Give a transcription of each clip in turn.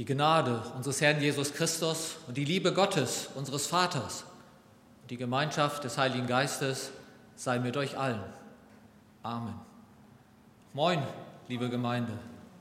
Die Gnade unseres Herrn Jesus Christus und die Liebe Gottes, unseres Vaters, und die Gemeinschaft des Heiligen Geistes sei mit euch allen. Amen. Moin, liebe Gemeinde.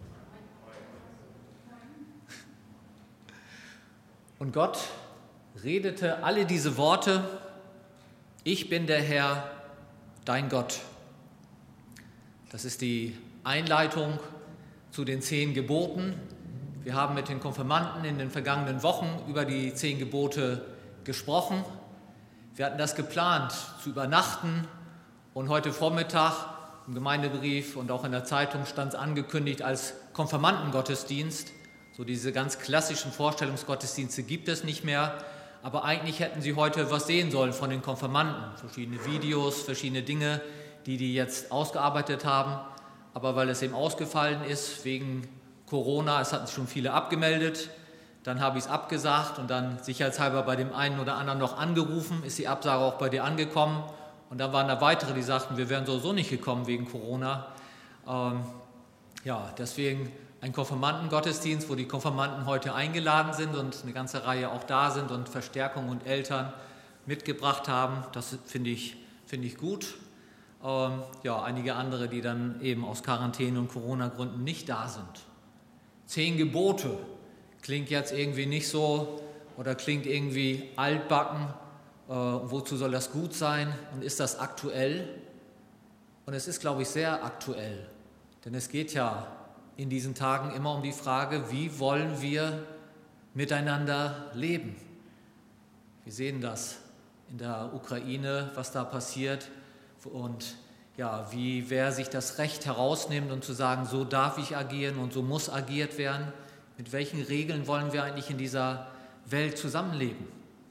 Und Gott redete alle diese Worte: Ich bin der Herr, dein Gott. Das ist die Einleitung zu den 10 Geboten. Wir haben mit den Konfirmanden in den vergangenen Wochen über die 10 Gebote gesprochen. Wir hatten das geplant, zu übernachten, und heute Vormittag im Gemeindebrief und auch in der Zeitung stand es angekündigt als Konfirmandengottesdienst. So diese ganz klassischen Vorstellungsgottesdienste gibt es nicht mehr, aber eigentlich hätten Sie heute was sehen sollen von den Konfirmanden. Verschiedene Videos, verschiedene Dinge, die jetzt ausgearbeitet haben. Aber weil es eben ausgefallen ist wegen Corona, es hatten sich schon viele abgemeldet, dann habe ich es abgesagt und dann sicherheitshalber bei dem einen oder anderen noch angerufen, ist die Absage auch bei dir angekommen. Und dann waren da weitere, die sagten, wir wären sowieso nicht gekommen wegen Corona. Deswegen ein Konfirmandengottesdienst, wo die Konfirmanden heute eingeladen sind und eine ganze Reihe auch da sind und Verstärkung und Eltern mitgebracht haben. Das finde ich gut. Einige andere, die dann eben aus Quarantäne- und Corona-Gründen nicht da sind. 10 Gebote klingt jetzt irgendwie nicht so oder klingt irgendwie altbacken. Wozu soll das gut sein? Und ist das aktuell? Und es ist, glaube ich, sehr aktuell. Denn es geht ja in diesen Tagen immer um die Frage, wie wollen wir miteinander leben? Wir sehen das in der Ukraine, was da passiert. Und wer sich das Recht herausnimmt und zu sagen, so darf ich agieren und so muss agiert werden, mit welchen Regeln wollen wir eigentlich in dieser Welt zusammenleben?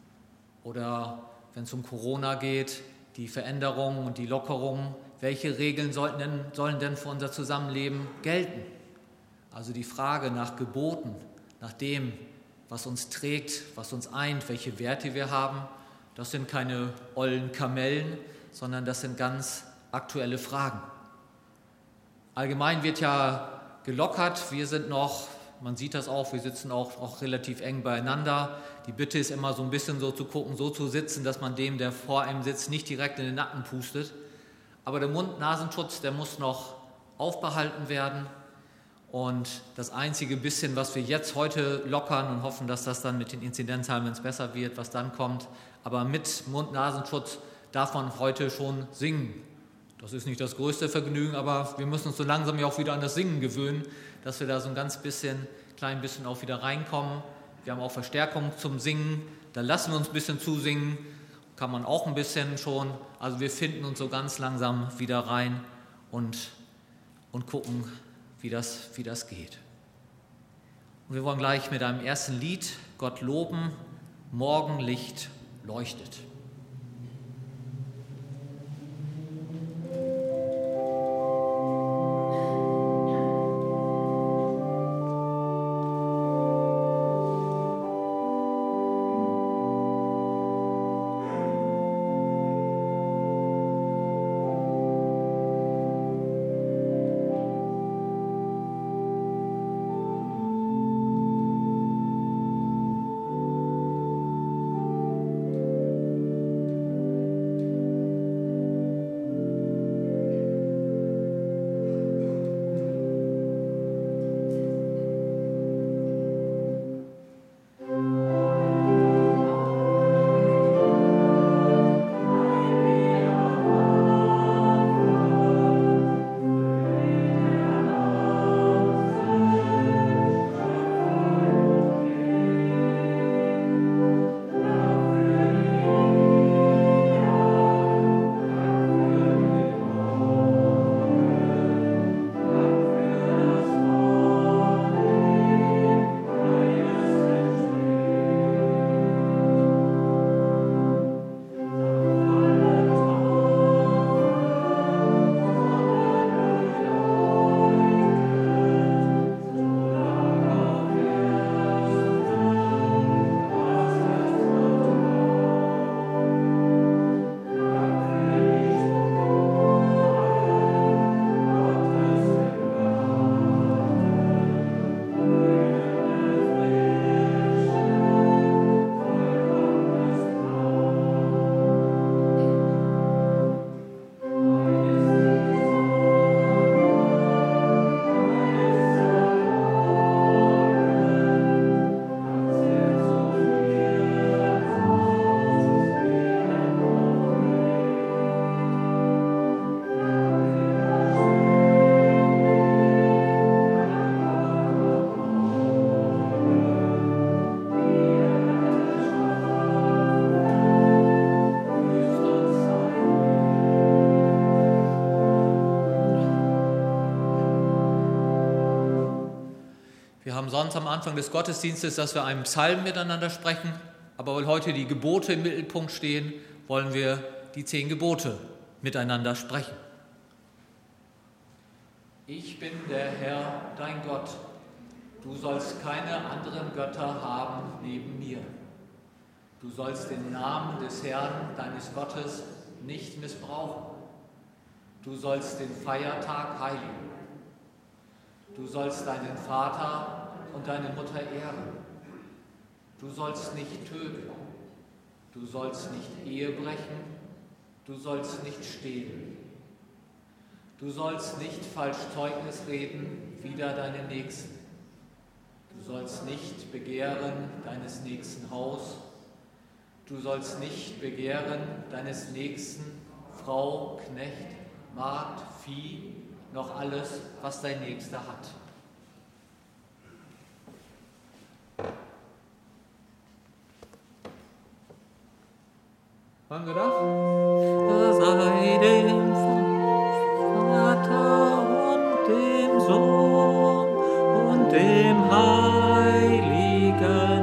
Oder wenn es um Corona geht, die Veränderungen und die Lockerungen, welche Regeln sollen denn für unser Zusammenleben gelten? Also die Frage nach Geboten, nach dem, was uns trägt, was uns eint, welche Werte wir haben, das sind keine ollen Kamellen, sondern das sind ganz aktuelle Fragen. Allgemein wird ja gelockert, wir sind noch, man sieht das auch, wir sitzen auch relativ eng beieinander. Die Bitte ist immer so ein bisschen so zu gucken, so zu sitzen, dass man dem, der vor einem sitzt, nicht direkt in den Nacken pustet. Aber der Mund-Nasenschutz, der muss noch aufbehalten werden. Und das einzige bisschen, was wir jetzt heute lockern und hoffen, dass das dann mit den Inzidenzzahlen, wenn es besser wird, was dann kommt, aber mit Mund-Nasenschutz darf man heute schon singen. Das ist nicht das größte Vergnügen, aber wir müssen uns so langsam ja auch wieder an das Singen gewöhnen, dass wir da so ein klein bisschen auch wieder reinkommen. Wir haben auch Verstärkung zum Singen, da lassen wir uns ein bisschen zusingen, kann man auch ein bisschen schon. Also wir finden uns so ganz langsam wieder rein und gucken, wie das geht. Und wir wollen gleich mit einem ersten Lied Gott loben, Morgenlicht leuchtet. Wir haben sonst am Anfang des Gottesdienstes, dass wir einen Psalm miteinander sprechen, aber weil heute die Gebote im Mittelpunkt stehen, wollen wir die 10 Gebote miteinander sprechen. Ich bin der Herr, dein Gott. Du sollst keine anderen Götter haben neben mir. Du sollst den Namen des Herrn, deines Gottes, nicht missbrauchen. Du sollst den Feiertag heiligen. Du sollst deinen Vater und deine Mutter ehren. Du sollst nicht töten. Du sollst nicht Ehe brechen. Du sollst nicht stehlen. Du sollst nicht falsch Zeugnis reden wider deinen Nächsten. Du sollst nicht begehren deines nächsten Haus. Du sollst nicht begehren deines nächsten Frau, Knecht, Magd, Vieh, noch alles, was dein Nächster hat. Hören wir das? Sei dem Vater und dem Sohn und dem Heiligen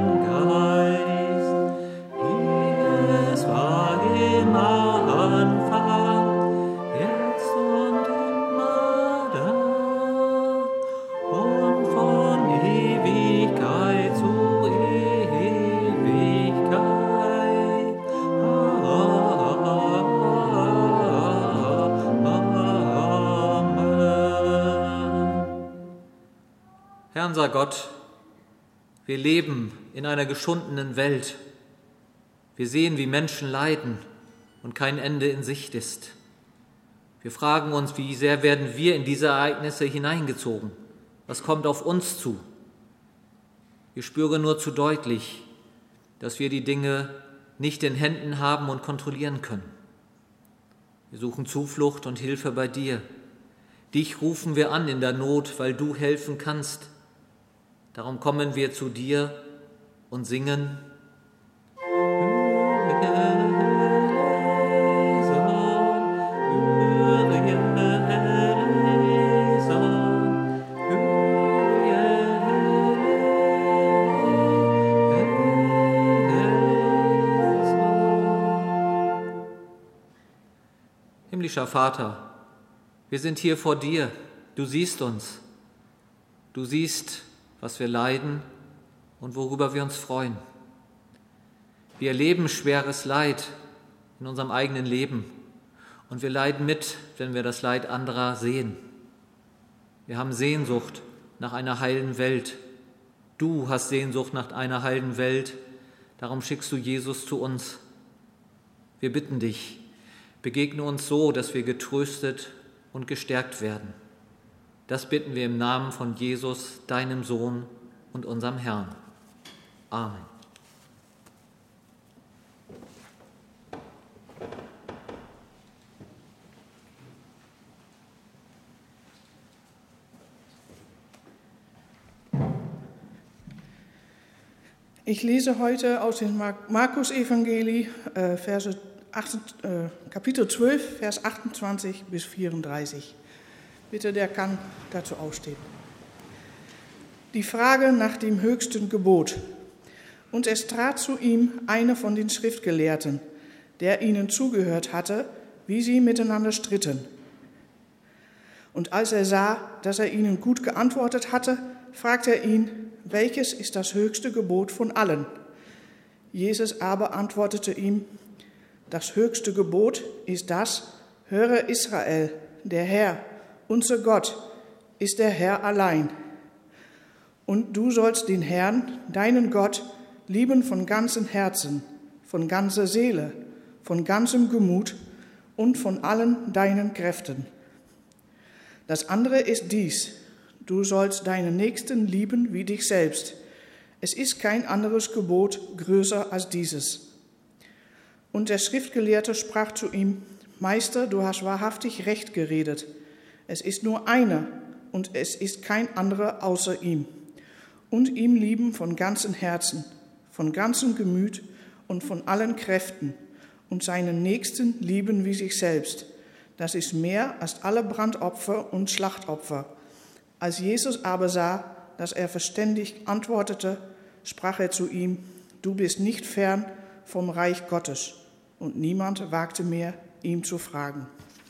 Geist, wie es war im Anfang, jetzt und immer da und von Ewigkeit zu Ewigkeit. Herr unser Gott, wir leben in einer geschundenen Welt. Wir sehen, wie Menschen leiden und kein Ende in Sicht ist. Wir fragen uns, wie sehr werden wir in diese Ereignisse hineingezogen? Was kommt auf uns zu? Wir spüren nur zu deutlich, dass wir die Dinge nicht in Händen haben und kontrollieren können. Wir suchen Zuflucht und Hilfe bei dir. Dich rufen wir an in der Not, weil du helfen kannst. Darum kommen wir zu dir und singen. Himmlischer Vater, wir sind hier vor dir. Du siehst uns. Du siehst, was wir leiden und worüber wir uns freuen. Wir erleben schweres Leid in unserem eigenen Leben und wir leiden mit, wenn wir das Leid anderer sehen. Wir haben Sehnsucht nach einer heilen Welt. Du hast Sehnsucht nach einer heilen Welt, darum schickst du Jesus zu uns. Wir bitten dich, begegne uns so, dass wir getröstet und gestärkt werden. Das bitten wir im Namen von Jesus, deinem Sohn und unserem Herrn. Amen. Ich lese heute aus dem Markus-Evangelium, Kapitel 12, Vers 28 bis 34. Bitte, der kann dazu aufstehen. Die Frage nach dem höchsten Gebot. Und es trat zu ihm einer von den Schriftgelehrten, der ihnen zugehört hatte, wie sie miteinander stritten. Und als er sah, dass er ihnen gut geantwortet hatte, fragte er ihn, welches ist das höchste Gebot von allen? Jesus aber antwortete ihm, das höchste Gebot ist das, höre Israel, der Herr, unser Gott, ist der Herr allein. Und du sollst den Herrn, deinen Gott, lieben von ganzem Herzen, von ganzer Seele, von ganzem Gemut und von allen deinen Kräften. Das andere ist dies, du sollst deinen Nächsten lieben wie dich selbst. Es ist kein anderes Gebot größer als dieses. Und der Schriftgelehrte sprach zu ihm, Meister, du hast wahrhaftig recht geredet. Es ist nur einer und es ist kein anderer außer ihm. Und ihm lieben von ganzem Herzen, von ganzem Gemüt und von allen Kräften und seinen Nächsten lieben wie sich selbst. Das ist mehr als alle Brandopfer und Schlachtopfer. Als Jesus aber sah, dass er verständig antwortete, sprach er zu ihm: Du bist nicht fern vom Reich Gottes. Und niemand wagte mehr, ihm zu fragen.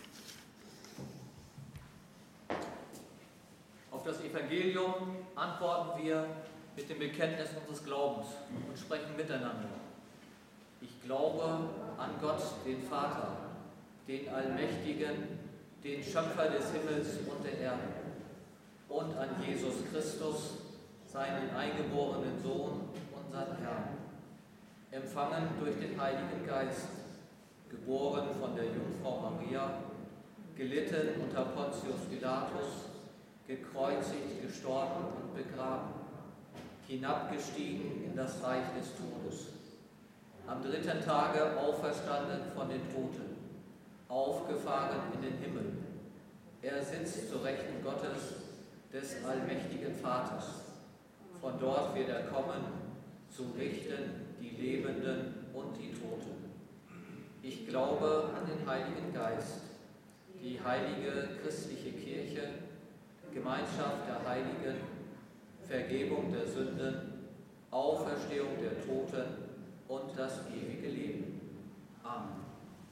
Auf das Evangelium antworten wir mit dem Bekenntnis unseres Glaubens und sprechen miteinander. Ich glaube an Gott, den Vater, den Allmächtigen, den Schöpfer des Himmels und der Erde, und an Jesus Christus, seinen eingeborenen Sohn, unseren Herrn, empfangen durch den Heiligen Geist, geboren von der Jungfrau Maria, gelitten unter Pontius Pilatus, gekreuzigt, gestorben und begraben, hinabgestiegen in das Reich des Todes, am 3. Tage auferstanden von den Toten, aufgefahren in den Himmel. Er sitzt zur Rechten Gottes, des allmächtigen Vaters. Von dort wird er kommen, zu richten die Lebenden und die Toten. Ich glaube an den Heiligen Geist, die heilige christliche Kirche, Gemeinschaft der Heiligen, Vergebung der Sünden, Auferstehung der Toten und das ewige Leben. Amen.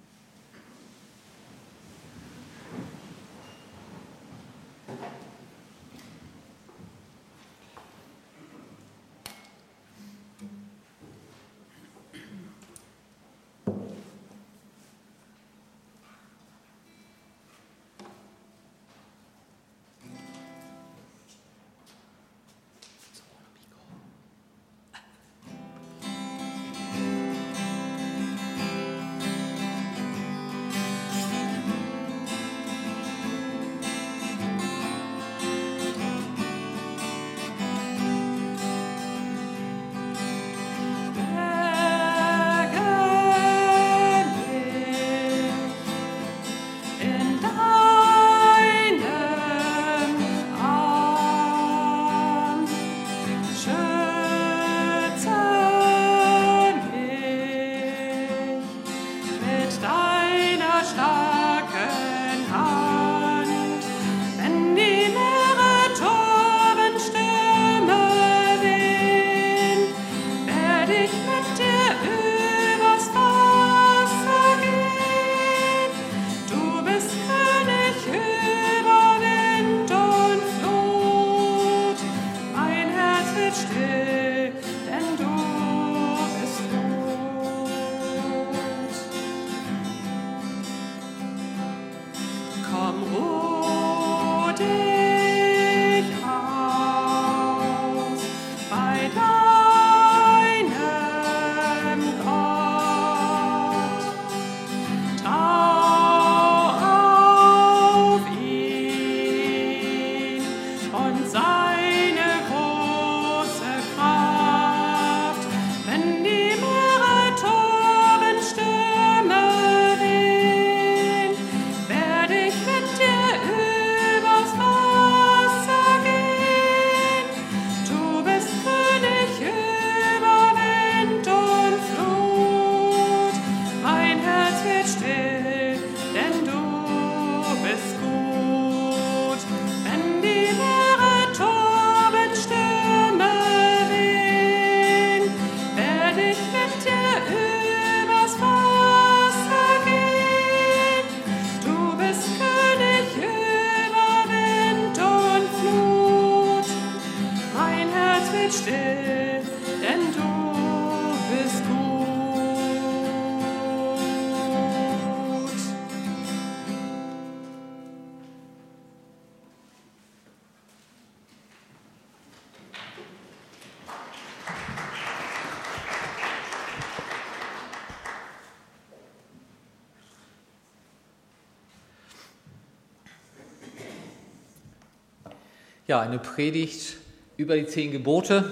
Ja, eine Predigt über die 10 Gebote.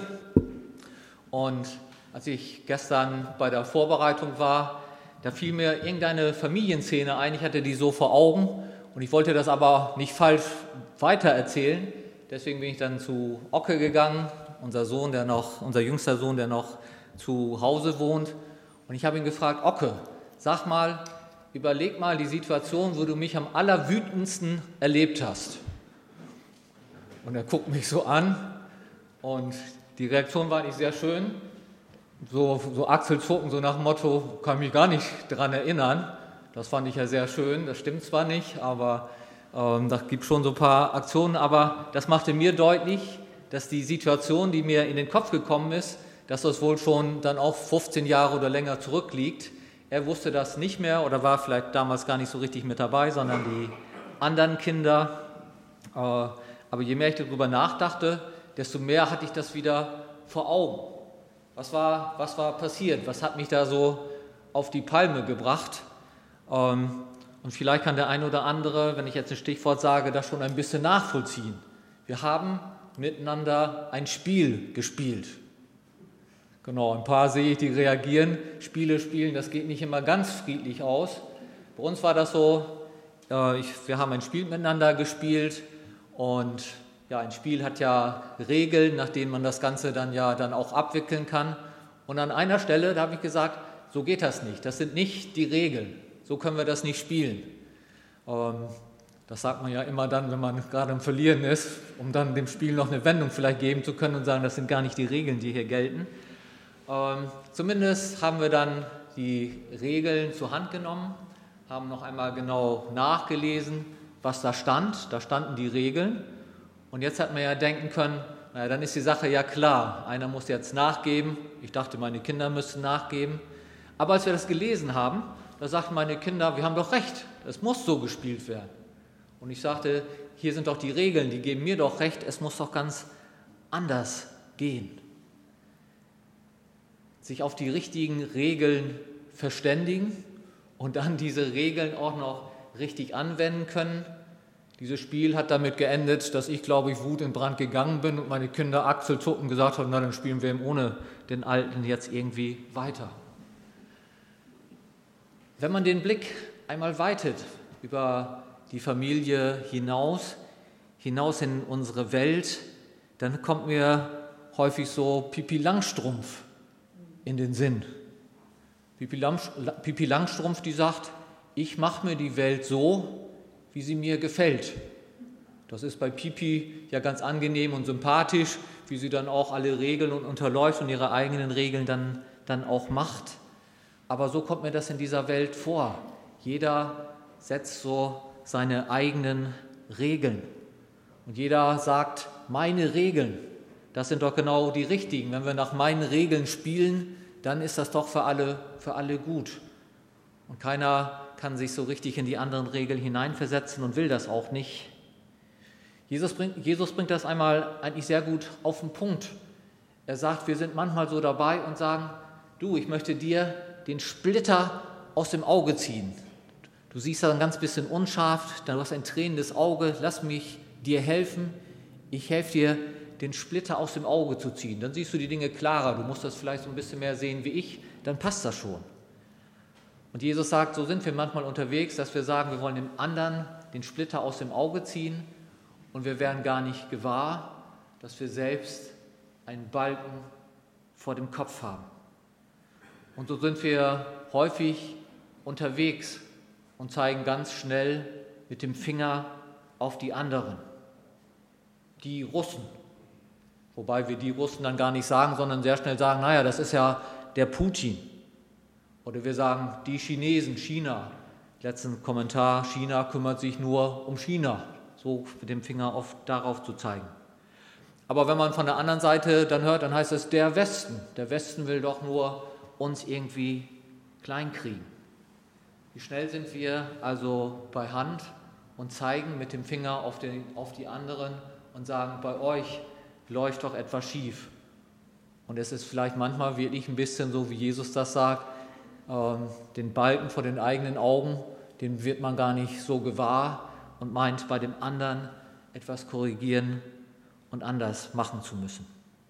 Und als ich gestern bei der Vorbereitung war, da fiel mir irgendeine Familienszene ein. Ich hatte die so vor Augen und ich wollte das aber nicht falsch weitererzählen. Deswegen bin ich dann zu Ocke gegangen, unser jüngster Sohn, der noch zu Hause wohnt. Und ich habe ihn gefragt: Ocke, sag mal, überleg mal die Situation, wo du mich am allerwütendsten erlebt hast. Und er guckt mich so an Und die Reaktion war nicht sehr schön. So Achselzucken, so nach dem Motto, kann mich gar nicht daran erinnern. Das fand ich ja sehr schön. Das stimmt zwar nicht, aber da gibt es schon so ein paar Aktionen. Aber das machte mir deutlich, dass die Situation, die mir in den Kopf gekommen ist, dass das wohl schon dann auch 15 Jahre oder länger zurückliegt. Er wusste das nicht mehr oder war vielleicht damals gar nicht so richtig mit dabei, sondern die anderen Kinder. Aber je mehr ich darüber nachdachte, desto mehr hatte ich das wieder vor Augen. Was war passiert? Was hat mich da so auf die Palme gebracht? Und vielleicht kann der eine oder andere, wenn ich jetzt ein Stichwort sage, das schon ein bisschen nachvollziehen. Wir haben miteinander ein Spiel gespielt. Genau, ein paar sehe ich, die reagieren. Spiele spielen, das geht nicht immer ganz friedlich aus. Bei uns war das so, wir haben ein Spiel miteinander gespielt und ja, ein Spiel hat ja Regeln, nach denen man das Ganze dann auch abwickeln kann. Und an einer Stelle, da habe ich gesagt, so geht das nicht. Das sind nicht die Regeln. So können wir das nicht spielen. Das sagt man ja immer dann, wenn man gerade im Verlieren ist, um dann dem Spiel noch eine Wendung vielleicht geben zu können und sagen, das sind gar nicht die Regeln, die hier gelten. Zumindest haben wir dann die Regeln zur Hand genommen, haben noch einmal genau nachgelesen, was da stand. Da standen die Regeln. Und jetzt hat man ja denken können, naja, dann ist die Sache ja klar. Einer muss jetzt nachgeben. Ich dachte, meine Kinder müssten nachgeben. Aber als wir das gelesen haben, da sagten meine Kinder, wir haben doch recht, es muss so gespielt werden. Und ich sagte, hier sind doch die Regeln, die geben mir doch recht, es muss doch ganz anders gehen. Sich auf die richtigen Regeln verständigen und dann diese Regeln auch noch richtig anwenden können. Dieses Spiel hat damit geendet, dass ich, glaube ich, Wut in Brand gegangen bin und meine Kinder achselzuckend gesagt haben, na, dann spielen wir eben ohne den Alten jetzt irgendwie weiter. Wenn man den Blick einmal weitet über die Familie hinaus in unsere Welt, dann kommt mir häufig so Pipi Langstrumpf in den Sinn. Pipi Langstrumpf, die sagt, ich mache mir die Welt so, wie sie mir gefällt. Das ist bei Pipi ja ganz angenehm und sympathisch, wie sie dann auch alle Regeln und unterläuft und ihre eigenen Regeln dann auch macht. Aber so kommt mir das in dieser Welt vor. Jeder setzt so seine eigenen Regeln. Und jeder sagt, meine Regeln, das sind doch genau die richtigen. Wenn wir nach meinen Regeln spielen, dann ist das doch für alle gut. Und keiner kann sich so richtig in die anderen Regeln hineinversetzen und will das auch nicht. Jesus bringt das einmal eigentlich sehr gut auf den Punkt. Er sagt, wir sind manchmal so dabei und sagen, du, ich möchte dir den Splitter aus dem Auge ziehen. Du siehst da ein ganz bisschen unscharf, du hast ein tränendes Auge, lass mich dir helfen. Ich helfe dir, den Splitter aus dem Auge zu ziehen. Dann siehst du die Dinge klarer, du musst das vielleicht so ein bisschen mehr sehen wie ich, dann passt das schon. Und Jesus sagt, so sind wir manchmal unterwegs, dass wir sagen, wir wollen dem anderen den Splitter aus dem Auge ziehen und wir werden gar nicht gewahr, dass wir selbst einen Balken vor dem Kopf haben. Und so sind wir häufig unterwegs und zeigen ganz schnell mit dem Finger auf die anderen, die Russen. Wobei wir die Russen dann gar nicht sagen, sondern sehr schnell sagen, naja, das ist ja der Putin. Oder wir sagen, die Chinesen, China. Letzten Kommentar, China kümmert sich nur um China. So mit dem Finger darauf zu zeigen. Aber wenn man von der anderen Seite dann hört, dann heißt es der Westen. Der Westen will doch nur uns irgendwie kleinkriegen. Wie schnell sind wir also bei Hand und zeigen mit dem Finger auf die anderen und sagen, bei euch läuft doch etwas schief. Und es ist vielleicht manchmal wirklich ein bisschen so, wie Jesus das sagt, den Balken vor den eigenen Augen, den wird man gar nicht so gewahr und meint, bei dem anderen etwas korrigieren und anders machen zu müssen.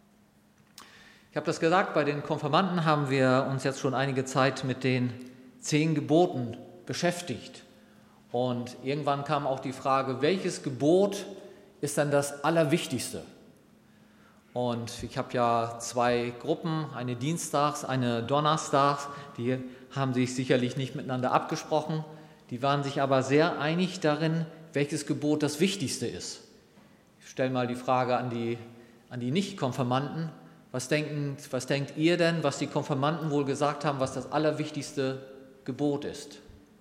Ich habe das gesagt, bei den Konfirmanden haben wir uns jetzt schon einige Zeit mit den 10 Geboten beschäftigt. Und irgendwann kam auch die Frage, welches Gebot ist dann das Allerwichtigste? Und ich habe ja 2 Gruppen, eine dienstags, eine donnerstags, die haben sich sicherlich nicht miteinander abgesprochen, die waren sich aber sehr einig darin, welches Gebot das Wichtigste ist. Ich stelle mal die Frage an an die Nicht-Konfirmanden, was denkt ihr denn, was die Konfirmanden wohl gesagt haben, was das allerwichtigste Gebot ist?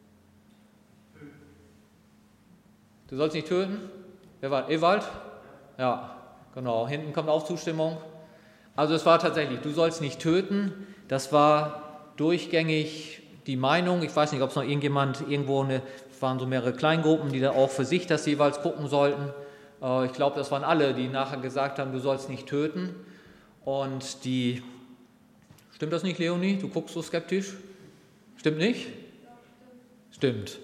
Du sollst nicht töten? Wer war? Ewald? Ja, genau. Hinten kommt auch Zustimmung. Also es war tatsächlich, du sollst nicht töten. Das war durchgängig die Meinung. Ich weiß nicht, ob es noch es waren so mehrere Kleingruppen, die da auch für sich das jeweils gucken sollten. Ich glaube, das waren alle, die nachher gesagt haben, du sollst nicht töten. Und stimmt das nicht, Leonie? Du guckst so skeptisch. Stimmt nicht? Stimmt.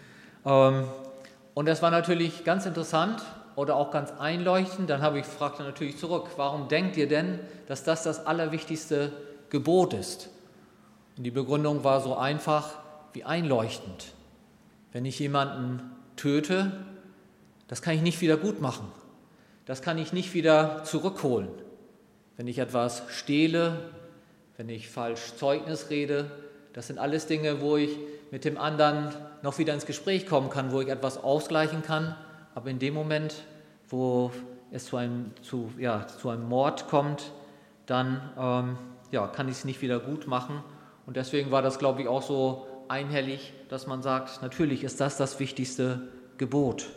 Und das war natürlich ganz interessant oder auch ganz einleuchtend. Dann fragte ich natürlich zurück, warum denkt ihr denn, dass das allerwichtigste Gebot ist? Und die Begründung war so einfach wie einleuchtend. Wenn ich jemanden töte, das kann ich nicht wieder gut machen. Das kann ich nicht wieder zurückholen. Wenn ich etwas stehle, wenn ich falsch Zeugnis rede, das sind alles Dinge, wo ich mit dem anderen noch wieder ins Gespräch kommen kann, wo ich etwas ausgleichen kann. Aber in dem Moment, wo es zu einem Mord kommt, dann kann ich es nicht wieder gut machen. Und deswegen war das, glaube ich, auch so einhellig, dass man sagt, natürlich ist das wichtigste Gebot.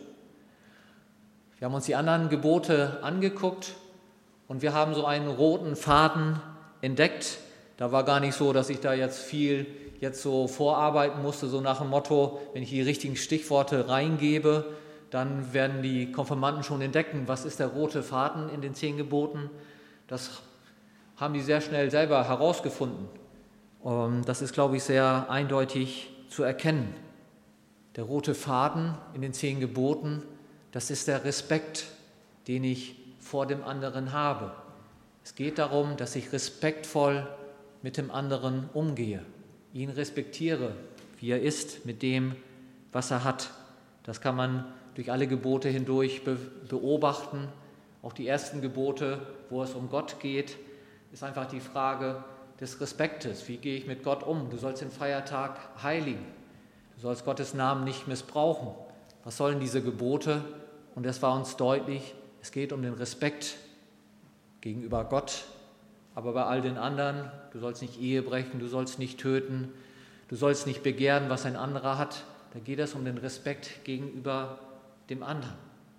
Wir haben uns die anderen Gebote angeguckt und wir haben so einen roten Faden entdeckt. Da war gar nicht so, dass ich da jetzt so vorarbeiten musste, so nach dem Motto, wenn ich die richtigen Stichworte reingebe, dann werden die Konfirmanden schon entdecken, was ist der rote Faden in den 10 Geboten. Das haben die sehr schnell selber herausgefunden. Das ist, glaube ich, sehr eindeutig zu erkennen. Der rote Faden in den 10 Geboten, das ist der Respekt, den ich vor dem anderen habe. Es geht darum, dass ich respektvoll mit dem anderen umgehe, ihn respektiere, wie er ist, mit dem, was er hat. Das kann man durch alle Gebote hindurch beobachten. Auch die ersten Gebote, wo es um Gott geht, ist einfach die Frage des Respektes. Wie gehe ich mit Gott um? Du sollst den Feiertag heiligen. Du sollst Gottes Namen nicht missbrauchen. Was sollen diese Gebote? Und es war uns deutlich, es geht um den Respekt gegenüber Gott, aber bei all den anderen, du sollst nicht Ehe brechen, du sollst nicht töten, du sollst nicht begehren, was ein anderer hat. Da geht es um den Respekt gegenüber dem anderen.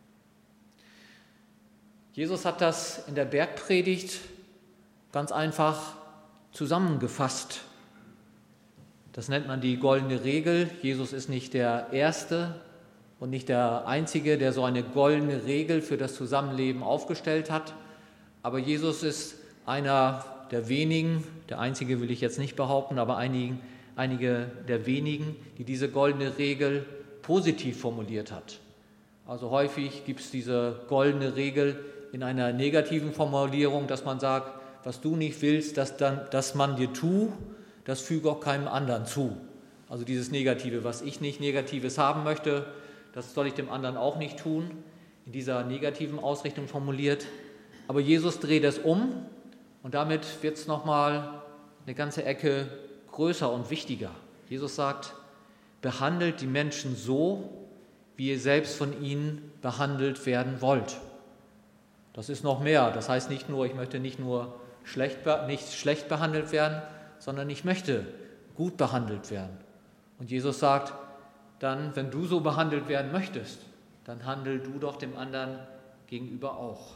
Jesus hat das in der Bergpredigt ganz einfach zusammengefasst. Das nennt man die goldene Regel. Jesus ist nicht der Erste und nicht der Einzige, der so eine goldene Regel für das Zusammenleben aufgestellt hat. Aber Jesus ist einer der wenigen, der Einzige will ich jetzt nicht behaupten, aber einige der wenigen, die diese goldene Regel positiv formuliert hat. Also häufig gibt es diese goldene Regel in einer negativen Formulierung, dass man sagt, was du nicht willst, dass man dir tut, das füge auch keinem anderen zu. Also dieses Negative, was ich nicht Negatives haben möchte, das soll ich dem anderen auch nicht tun, in dieser negativen Ausrichtung formuliert. Aber Jesus dreht es um und damit wird es nochmal eine ganze Ecke größer und wichtiger. Jesus sagt, behandelt die Menschen so, wie ihr selbst von ihnen behandelt werden wollt. Das ist noch mehr. Das heißt nicht nur, ich möchte nicht schlecht behandelt werden, sondern ich möchte gut behandelt werden. Und Jesus sagt, dann, wenn du so behandelt werden möchtest, dann handel du doch dem anderen gegenüber auch.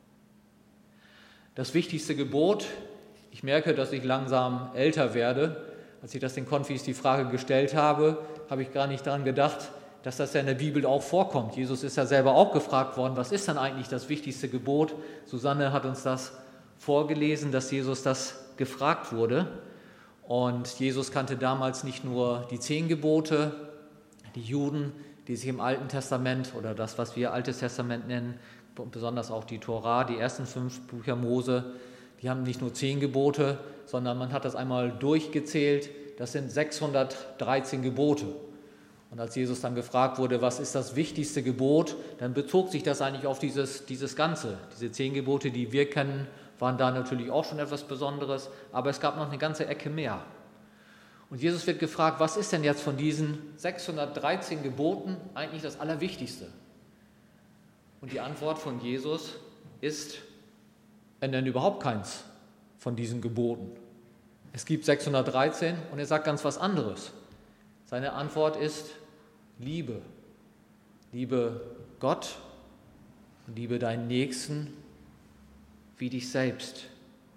Das wichtigste Gebot, ich merke, dass ich langsam älter werde. Als ich das den Konfis die Frage gestellt habe, habe ich gar nicht daran gedacht, dass das ja in der Bibel auch vorkommt. Jesus ist ja selber auch gefragt worden, was ist dann eigentlich das wichtigste Gebot? Susanne hat uns das vorgelesen, dass Jesus das gefragt wurde. Und Jesus kannte damals nicht nur die 10 Gebote, die Juden, die sich im Alten Testament oder das, was wir Altes Testament nennen, besonders auch die Tora, die ersten 5 Bücher Mose, die haben nicht nur 10 Gebote, sondern man hat das einmal durchgezählt, das sind 613 Gebote. Und als Jesus dann gefragt wurde, was ist das wichtigste Gebot, dann bezog sich das eigentlich auf dieses Ganze. Diese 10 Gebote, die wir kennen, waren da natürlich auch schon etwas Besonderes, aber es gab noch eine ganze Ecke mehr. Und Jesus wird gefragt, was ist denn jetzt von diesen 613 Geboten eigentlich das Allerwichtigste? Und die Antwort von Jesus ist, ändern überhaupt keins von diesen Geboten. Es gibt 613 und er sagt ganz was anderes. Seine Antwort ist Liebe. Liebe Gott und liebe deinen Nächsten wie dich selbst.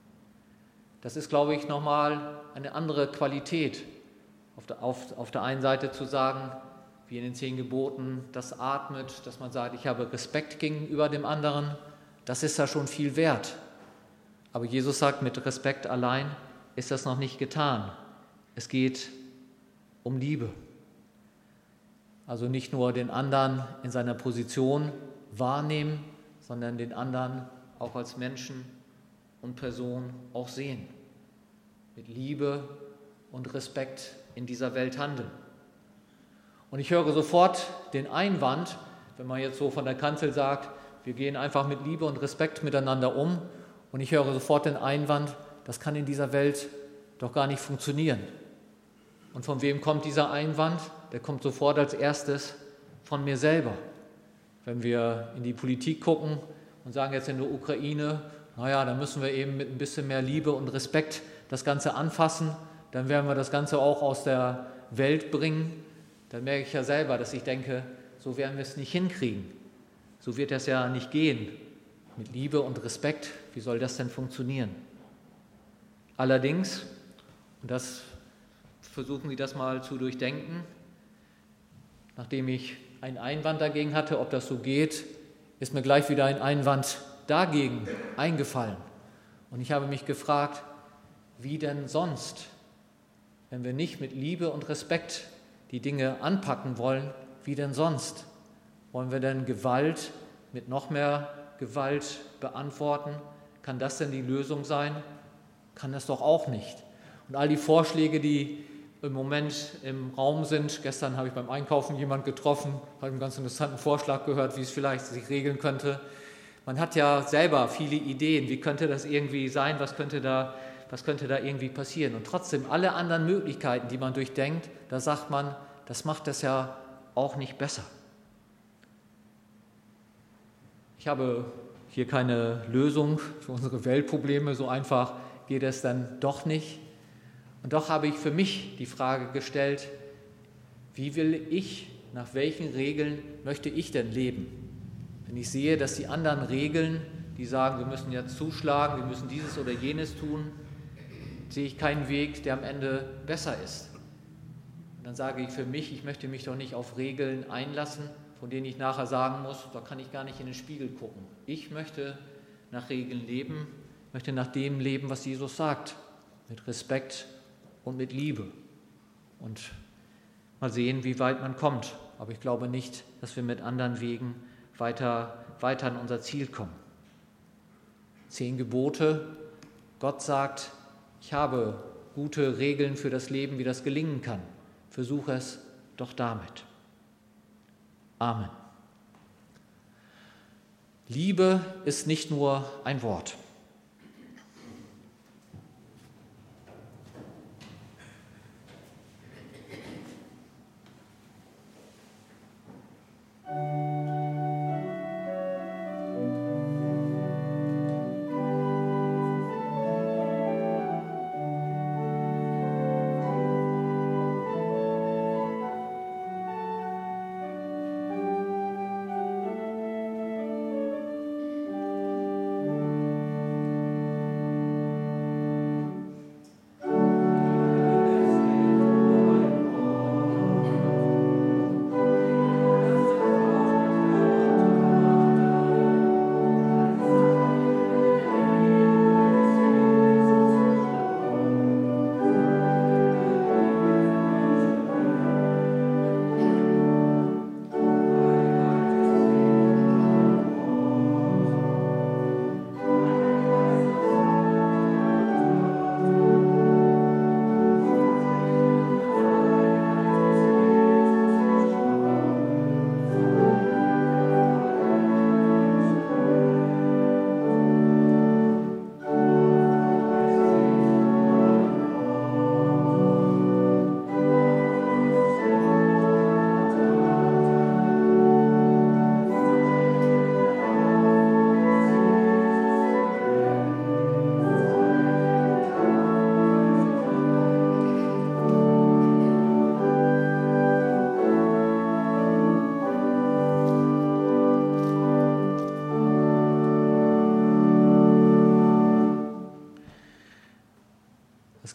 Das ist, glaube ich, nochmal eine andere Qualität. Auf der einen Seite zu sagen, wie in den 10 Geboten, das atmet, dass man sagt, ich habe Respekt gegenüber dem anderen, das ist ja schon viel wert. Aber Jesus sagt, mit Respekt allein ist das noch nicht getan. Es geht um Liebe. Also nicht nur den anderen in seiner Position wahrnehmen, sondern den anderen auch als Menschen und Person auch sehen. Mit Liebe und Respekt in dieser Welt handeln. Und ich höre sofort den Einwand, wenn man jetzt so von der Kanzel sagt, wir gehen einfach mit Liebe und Respekt miteinander um. Und ich höre sofort den Einwand, das kann in dieser Welt doch gar nicht funktionieren. Und von wem kommt dieser Einwand? Der kommt sofort als erstes von mir selber. Wenn wir in die Politik gucken und sagen jetzt in der Ukraine, naja, da müssen wir eben mit ein bisschen mehr Liebe und Respekt das Ganze anfassen, dann werden wir das Ganze auch aus der Welt bringen. Dann merke ich ja selber, dass ich denke, so werden wir es nicht hinkriegen. So wird es ja nicht gehen. Mit Liebe und Respekt, wie soll das denn funktionieren? Allerdings, und das versuchen Sie das mal zu durchdenken, nachdem ich einen Einwand dagegen hatte, ob das so geht, ist mir gleich wieder ein Einwand dagegen eingefallen. Und ich habe mich gefragt, wie denn sonst, wenn wir nicht mit Liebe und Respekt die Dinge anpacken wollen, wie denn sonst? Wollen wir denn Gewalt mit noch mehr Gewalt beantworten? Kann das denn die Lösung sein? Kann das doch auch nicht. Und all die Vorschläge, die im Moment im Raum sind, gestern habe ich beim Einkaufen jemanden getroffen, habe einen ganz interessanten Vorschlag gehört, wie es vielleicht sich regeln könnte. Man hat ja selber viele Ideen, wie könnte das irgendwie sein, was könnte da irgendwie passieren. Und trotzdem alle anderen Möglichkeiten, die man durchdenkt, da sagt man, das macht das ja auch nicht besser. Ich habe hier keine Lösung für unsere Weltprobleme, so einfach geht es dann doch nicht. Und doch habe ich für mich die Frage gestellt, wie will ich, nach welchen Regeln möchte ich denn leben? Wenn ich sehe, dass die anderen Regeln, die sagen, wir müssen jetzt zuschlagen, wir müssen dieses oder jenes tun, sehe ich keinen Weg, der am Ende besser ist. Und dann sage ich für mich, ich möchte mich doch nicht auf Regeln einlassen, von denen ich nachher sagen muss, da kann ich gar nicht in den Spiegel gucken. Ich möchte nach Regeln leben, möchte nach dem leben, was Jesus sagt, mit Respekt und mit Liebe. Und mal sehen, wie weit man kommt. Aber ich glaube nicht, dass wir mit anderen Wegen weiter an unser Ziel kommen. 10 Gebote. Gott sagt, ich habe gute Regeln für das Leben, wie das gelingen kann. Versuche es doch damit. Amen. Liebe ist nicht nur ein Wort.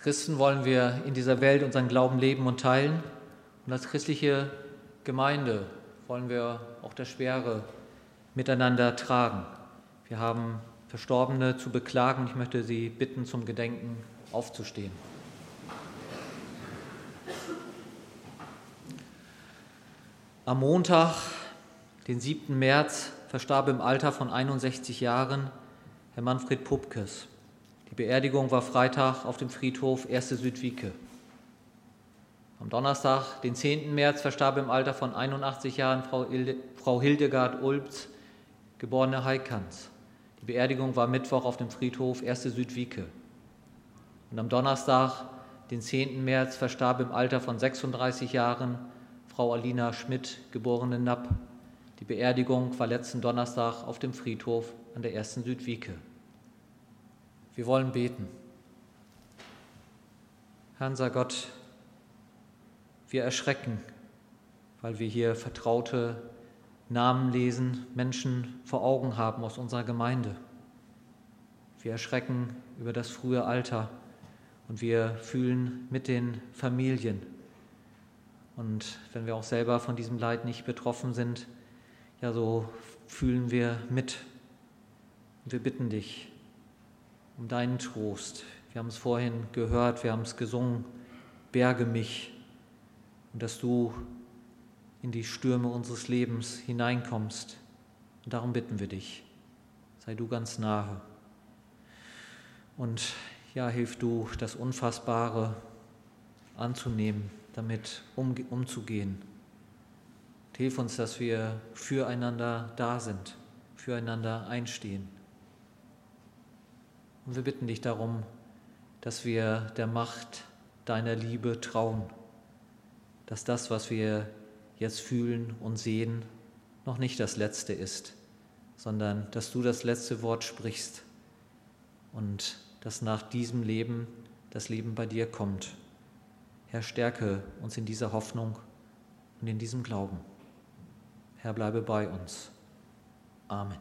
Christen wollen wir in dieser Welt unseren Glauben leben und teilen. Und als christliche Gemeinde wollen wir auch das Schwere miteinander tragen. Wir haben Verstorbene zu beklagen. Ich möchte Sie bitten, zum Gedenken aufzustehen. Am Montag, den 7. März, verstarb im Alter von 61 Jahren Herr Manfred Pupkes. Die Beerdigung war Freitag auf dem Friedhof 1. Südwieke. Am Donnerstag, den 10. März, verstarb im Alter von 81 Jahren Frau Hildegard Ulbz, geborene Heikans. Die Beerdigung war Mittwoch auf dem Friedhof 1. Südwieke. Und am Donnerstag, den 10. März, verstarb im Alter von 36 Jahren Frau Alina Schmidt, geborene Napp. Die Beerdigung war letzten Donnerstag auf dem Friedhof an der 1. Südwieke. Wir wollen beten. Herr unser Gott, wir erschrecken, weil wir hier vertraute Namen lesen, Menschen vor Augen haben aus unserer Gemeinde. Wir erschrecken über das frühe Alter und wir fühlen mit den Familien. Und wenn wir auch selber von diesem Leid nicht betroffen sind, ja, so fühlen wir mit. Und wir bitten dich um deinen Trost. Wir haben es vorhin gehört, wir haben es gesungen, berge mich, und dass du in die Stürme unseres Lebens hineinkommst. Und darum bitten wir dich, sei du ganz nahe. Und ja, hilf du, das Unfassbare anzunehmen, damit umzugehen. Und hilf uns, dass wir füreinander da sind, füreinander einstehen. Und wir bitten dich darum, dass wir der Macht deiner Liebe trauen, dass das, was wir jetzt fühlen und sehen, noch nicht das Letzte ist, sondern dass du das letzte Wort sprichst und dass nach diesem Leben das Leben bei dir kommt. Herr, stärke uns in dieser Hoffnung und in diesem Glauben. Herr, bleibe bei uns. Amen.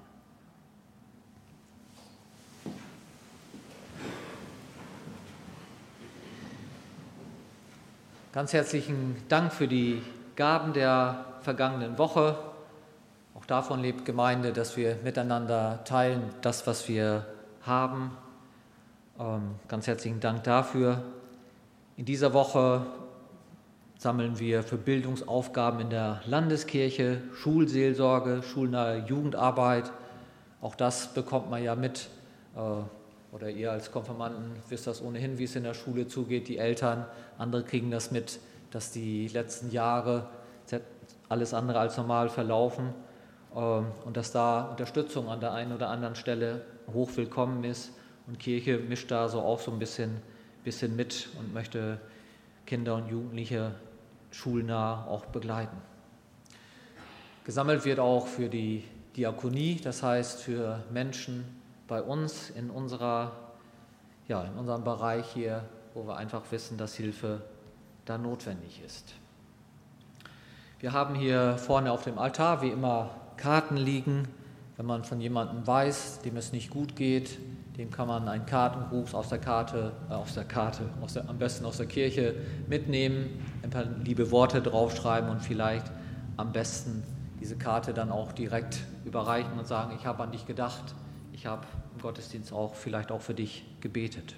Ganz herzlichen Dank für die Gaben der vergangenen Woche. Auch davon lebt Gemeinde, dass wir miteinander teilen, das, was wir haben. Ganz herzlichen Dank dafür. In dieser Woche sammeln wir für Bildungsaufgaben in der Landeskirche, Schulseelsorge, schulnahe Jugendarbeit. Auch das bekommt man ja mit. Oder ihr als Konfirmanden wisst das ohnehin, wie es in der Schule zugeht, die Eltern. Andere kriegen das mit, dass die letzten Jahre alles andere als normal verlaufen und dass da Unterstützung an der einen oder anderen Stelle hochwillkommen ist. Und Kirche mischt da so auch so ein bisschen mit und möchte Kinder und Jugendliche schulnah auch begleiten. Gesammelt wird auch für die Diakonie, das heißt für Menschen bei uns in unserem Bereich hier, wo wir einfach wissen, dass Hilfe da notwendig ist. Wir haben hier vorne auf dem Altar wie immer Karten liegen. Wenn man von jemandem weiß, dem es nicht gut geht, dem kann man einen Kartengruß am besten aus der Kirche mitnehmen, ein paar liebe Worte draufschreiben und vielleicht am besten diese Karte dann auch direkt überreichen und sagen, ich habe an dich gedacht, ich habe im Gottesdienst vielleicht auch für dich gebetet.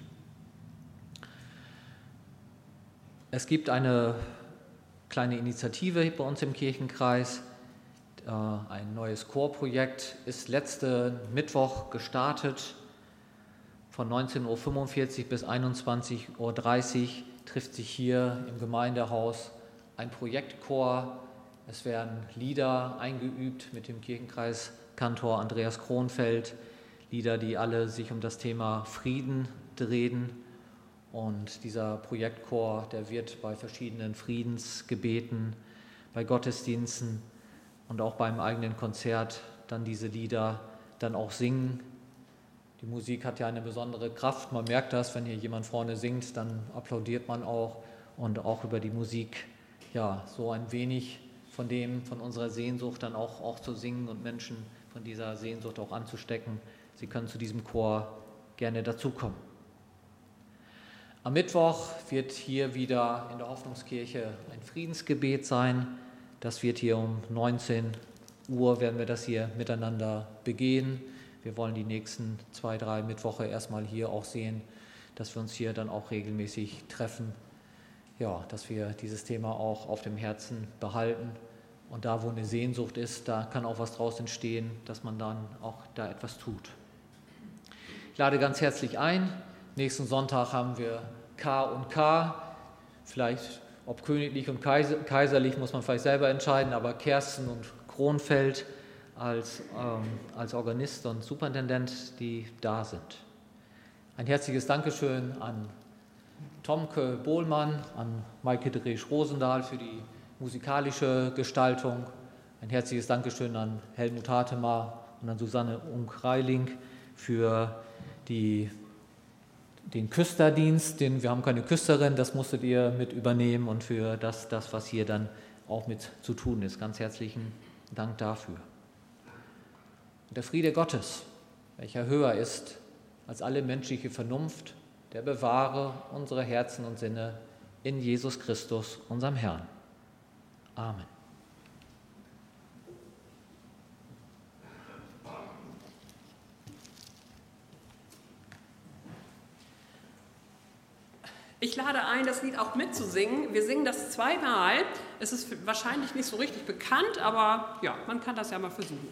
Es gibt eine kleine Initiative bei uns im Kirchenkreis. Ein neues Chorprojekt ist letzten Mittwoch gestartet. Von 19:45 Uhr bis 21:30 Uhr trifft sich hier im Gemeindehaus ein Projektchor. Es werden Lieder eingeübt mit dem Kirchenkreiskantor Andreas Kronfeld. Lieder, die alle sich um das Thema Frieden drehen. Und dieser Projektchor, der wird bei verschiedenen Friedensgebeten, bei Gottesdiensten und auch beim eigenen Konzert dann diese Lieder dann auch singen. Die Musik hat ja eine besondere Kraft. Man merkt das, wenn hier jemand vorne singt, dann applaudiert man auch. Und auch über die Musik, ja, so ein wenig von unserer Sehnsucht dann auch zu singen und Menschen von dieser Sehnsucht auch anzustecken. Sie können zu diesem Chor gerne dazukommen. Am Mittwoch wird hier wieder in der Hoffnungskirche ein Friedensgebet sein. Das wird hier um 19 Uhr, werden wir das hier miteinander begehen. Wir wollen die nächsten 2, 3 Mittwoche erstmal hier auch sehen, dass wir uns hier dann auch regelmäßig treffen. Ja, dass wir dieses Thema auch auf dem Herzen behalten. Und da, wo eine Sehnsucht ist, da kann auch was draus entstehen, dass man dann auch da etwas tut. Ich lade ganz herzlich ein. Nächsten Sonntag haben wir K&K. Vielleicht, ob königlich und kaiserlich, muss man vielleicht selber entscheiden, aber Kersten und Kronfeld als Organist und Superintendent, die da sind. Ein herzliches Dankeschön an Tomke Bohlmann, an Maike Dresch-Rosendahl für die musikalische Gestaltung. Ein herzliches Dankeschön an Helmut Hatemar und an Susanne Unk-Reiling für den Küsterdienst. Wir haben keine Küsterin, das musstet ihr mit übernehmen und für das, was hier dann auch mit zu tun ist. Ganz herzlichen Dank dafür. Und der Friede Gottes, welcher höher ist als alle menschliche Vernunft, der bewahre unsere Herzen und Sinne in Jesus Christus, unserem Herrn. Amen. Ich lade ein, das Lied auch mitzusingen. Wir singen das zweimal. Es ist wahrscheinlich nicht so richtig bekannt, aber ja, man kann das ja mal versuchen.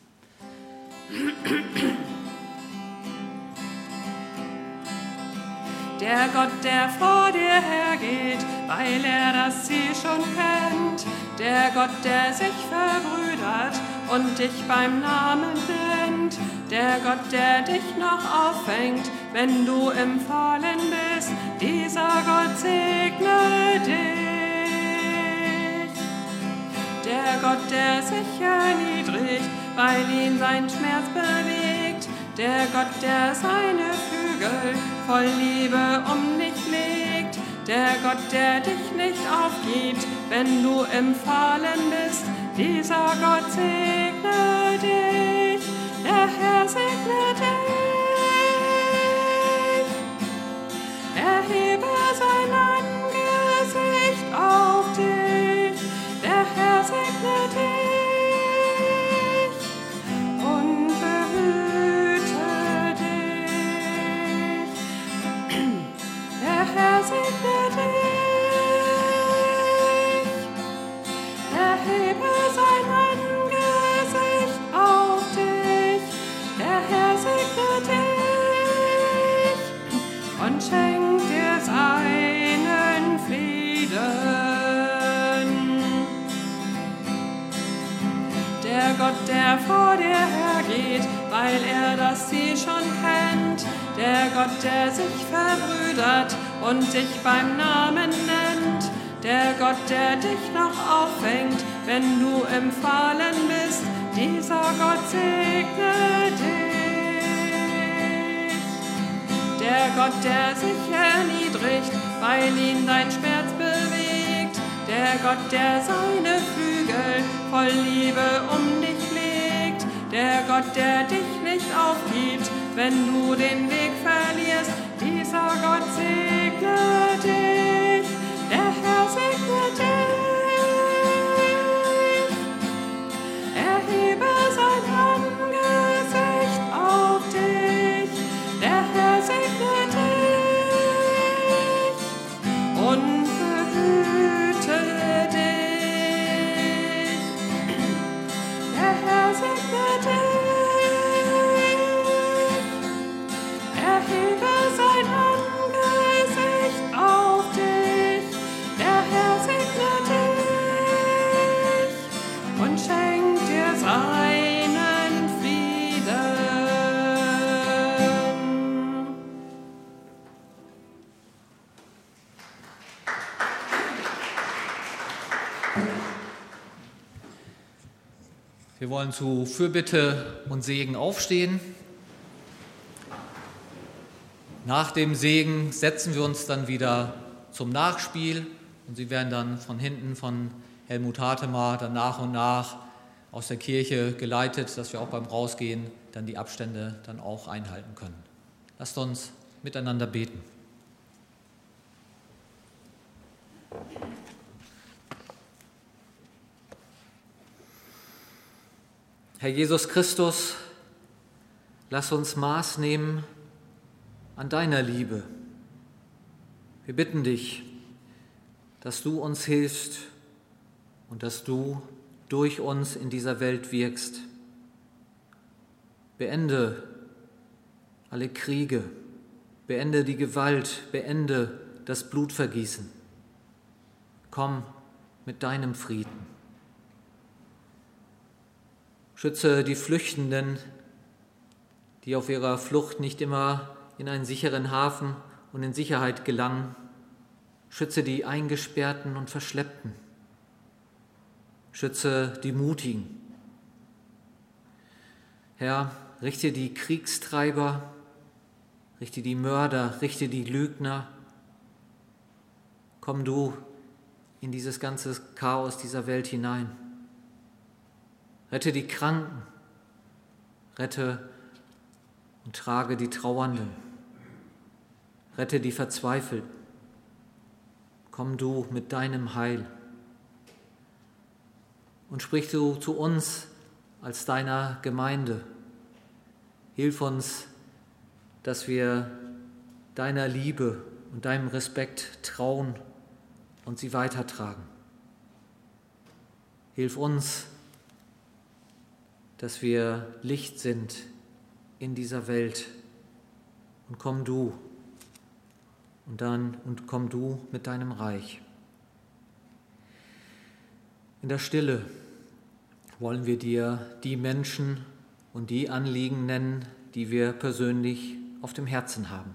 Der Gott, der vor dir hergeht, weil er das Ziel schon kennt. Der Gott, der sich verbrüdert und dich beim Namen nennt. Der Gott, der dich noch auffängt, wenn du im Fallen bist. Dieser Gott segne dich. Der Gott, der sich erniedrigt, weil ihn sein Schmerz bewegt. Der Gott, der seine Flügel voll Liebe um dich legt. Der Gott, der dich nicht aufgibt, wenn du im Fallen bist. Dieser Gott segne dich. Der Herr segne dich. Erhebe sein Angesicht auf dich. Der Herr segne dich und behüte dich. Der Herr segne dich. Erhebe sein Angesicht auf dich. Der Herr segne dich und schenkt dir seinen Frieden. Der Gott, der vor dir hergeht, weil er das Ziel schon kennt. Der Gott, der sich verbrüdert und dich beim Namen nennt. Der Gott, der dich noch auffängt, wenn du im Fallen bist. Dieser Gott segne dich. Der Gott, der sich erniedrigt, weil ihn dein Schmerz bewegt. Der Gott, der seine Flügel voll Liebe um dich legt. Der Gott, der dich nicht aufgibt, wenn du den Weg verlierst. Dieser Gott segne dich. Der Herr segne dich. Erhebe sein Angesicht auf dich. Der Herr segne dich und behüte dich. Der Herr segne dich. Erhebe sein Angesicht auf dich. Der Herr segne dich und schenkt dir seinen Frieden. Wir wollen zu Fürbitte und Segen aufstehen. Nach dem Segen setzen wir uns dann wieder zum Nachspiel und Sie werden dann von hinten von Helmut Hatemar dann nach und nach aus der Kirche geleitet, dass wir auch beim Rausgehen dann die Abstände dann auch einhalten können. Lasst uns miteinander beten. Herr Jesus Christus, lass uns Maß nehmen an deiner Liebe. Wir bitten dich, dass du uns hilfst und dass du durch uns in dieser Welt wirkst. Beende alle Kriege, beende die Gewalt, beende das Blutvergießen. Komm mit deinem Frieden. Schütze die Flüchtenden, die auf ihrer Flucht nicht immer in einen sicheren Hafen und in Sicherheit gelangen. Schütze die Eingesperrten und Verschleppten. Schütze die Mutigen. Herr, richte die Kriegstreiber, richte die Mörder, richte die Lügner. Komm du in dieses ganze Chaos dieser Welt hinein. Rette die Kranken, rette und trage die Trauernden, rette die Verzweifelten. Komm du mit deinem Heil und sprich du zu uns als deiner Gemeinde. Hilf uns, dass wir deiner Liebe und deinem Respekt trauen und sie weitertragen. Hilf uns, dass wir Licht sind in dieser Welt. Und komm du komm du mit deinem Reich. In der Stille wollen wir dir die Menschen und die Anliegen nennen, die wir persönlich auf dem Herzen haben.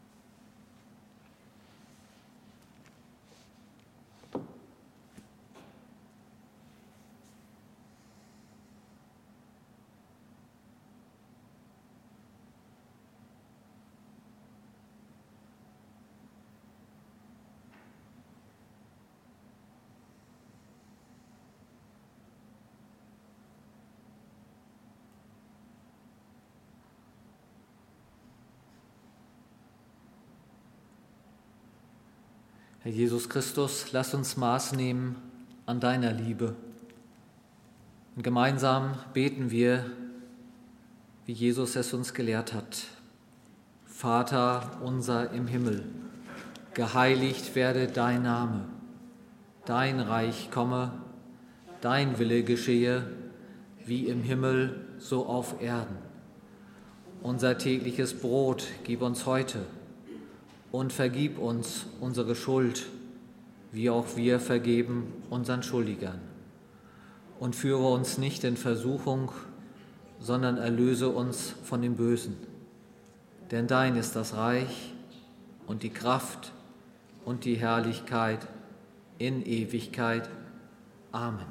Herr Jesus Christus, lass uns Maß nehmen an deiner Liebe. Und gemeinsam beten wir, wie Jesus es uns gelehrt hat. Vater unser im Himmel, geheiligt werde dein Name. Dein Reich komme, dein Wille geschehe, wie im Himmel, so auf Erden. Unser tägliches Brot gib uns heute und vergib uns unsere Schuld, wie auch wir vergeben unseren Schuldigern. Und führe uns nicht in Versuchung, sondern erlöse uns von dem Bösen. Denn dein ist das Reich und die Kraft und die Herrlichkeit in Ewigkeit. Amen.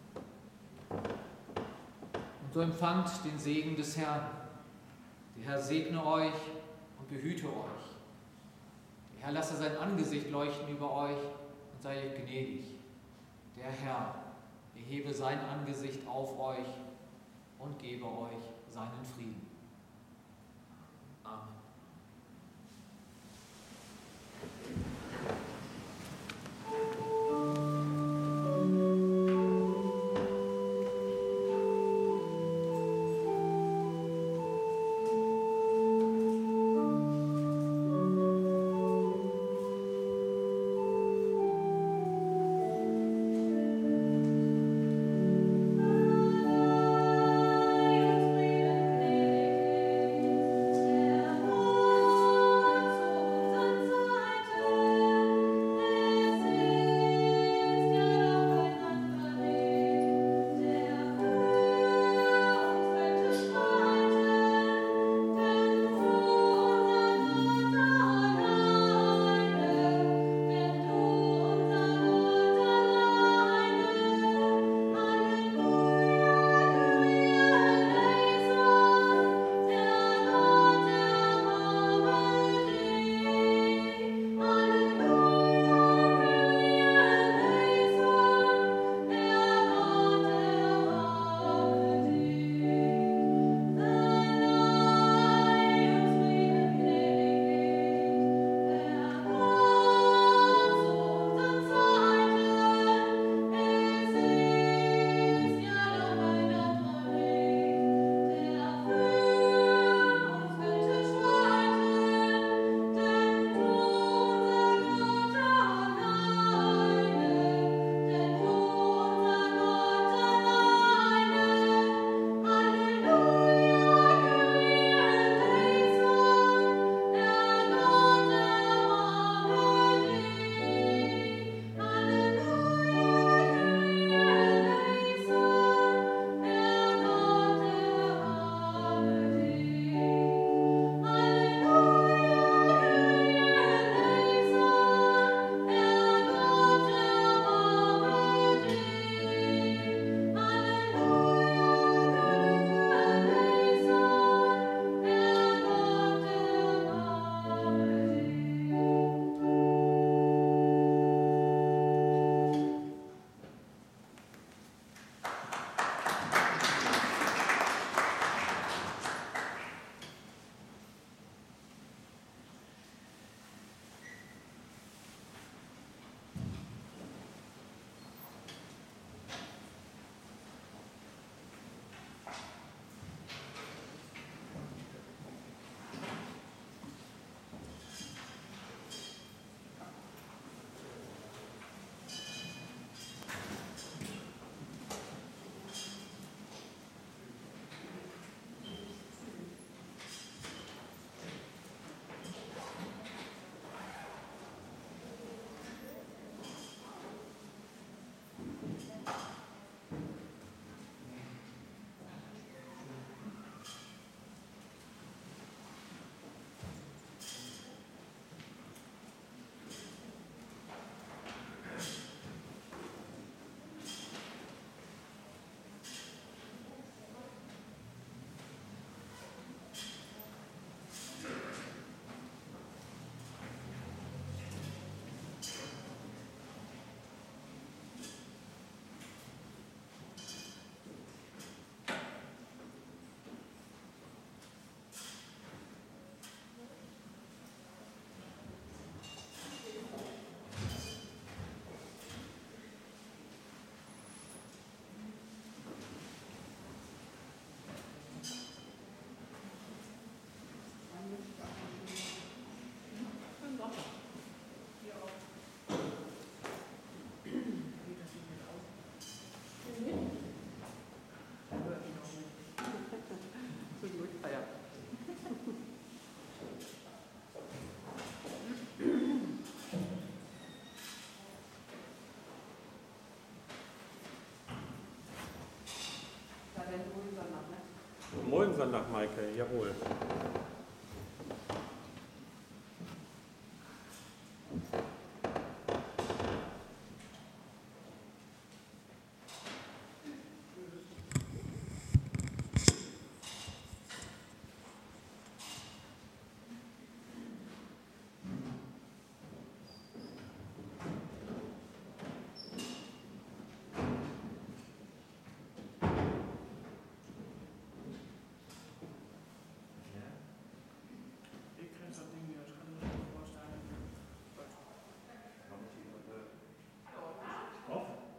Und so empfangt den Segen des Herrn. Der Herr segne euch und behüte euch. Der Herr lasse sein Angesicht leuchten über euch und sei euch gnädig. Der Herr erhebe sein Angesicht auf euch und gebe euch seinen Frieden. Amen. Frieden. Guten Morgen, sagt Maike, jawohl.